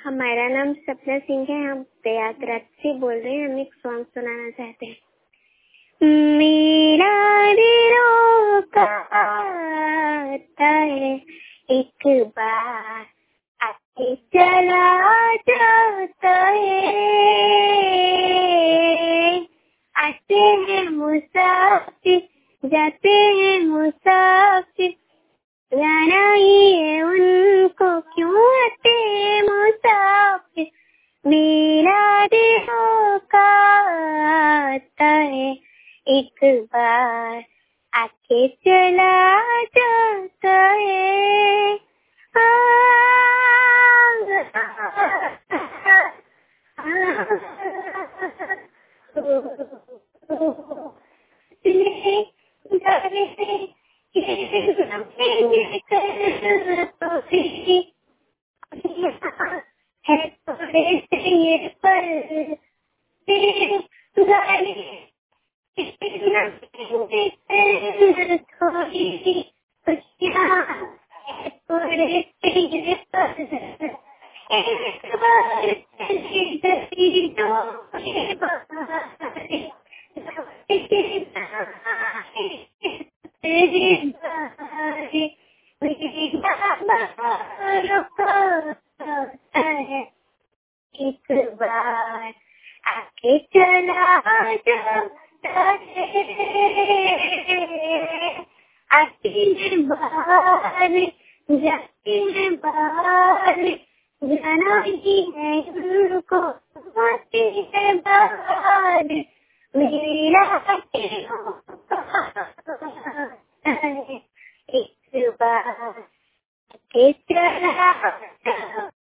हमारा नाम सपना सिंह है। हम प्रयागराज से बोल रहे हैं। हम एक सॉन्ग सुनाना चाहते हैं। मेरा दिलों का आता है एक बार आके चला जाता है। आते हैं मुसाफिर जाते हैं मुसाफिर, जाना ही है उनको क्यों आते हैं मुसाफिर। मेरा दिलों का आता है एक बार आके चला जाता है। है थोड़े से ये पर थोड़ी खुशियाँ थोड़े से ये पर एक बार चली गई दो बार एक बार आके चला जाता है। आते हैं बाहर जाते हैं बाहर, जाना ही है उनको आते हैं बाहर। मेरा दिलों का आता है एक बार आके चला जाता है।